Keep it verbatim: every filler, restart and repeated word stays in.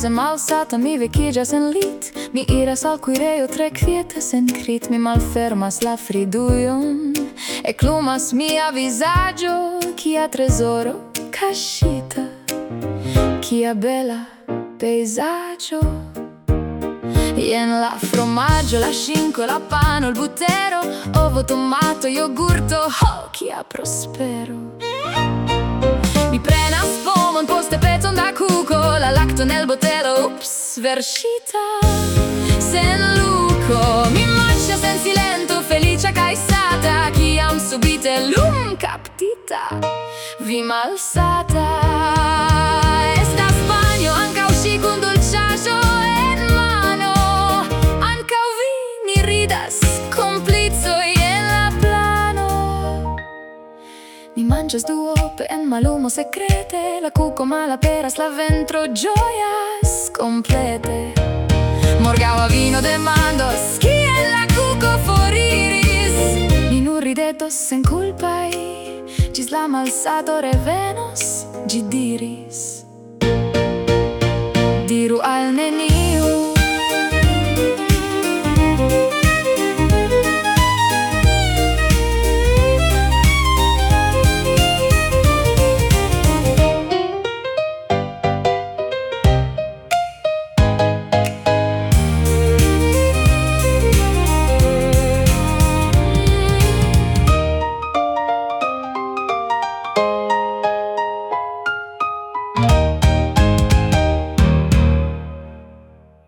se malsata mi vekiĝas en lit. Mi iras al kuirejo, tre kvietas en krit. Mi malfermas la fridujon, eklumas mia vizaĝo, kia trezoro kaŝita, kia bela pejzaĝo. Jen la fromaggio, la scinco, la pano, il butero, ovo, tomato, yogurto, oh, kia prospero. Mi prenas pomon, poste pecon da kuko, la lacto nel botelo, ups, verŝita sen luko. Mi marĉas en silento, feliĉa kaj sata, kiam subite lum kaptita, vi malsata. Estas panjo, ankaŭ ŝi kun dolĉaĵo en mano, ankaŭ vi ni ridas, komplicoj en la plano. Ni manĝas duope en mallumo sekrete, la kuko malaperas, la ventro ĝojas komplete. Morgaŭa vino demandos, kiel la kuko foriris. Ni nur ridetos senkulpaj, ĝis la malsato revenos, ĝi diris. Diru al neniu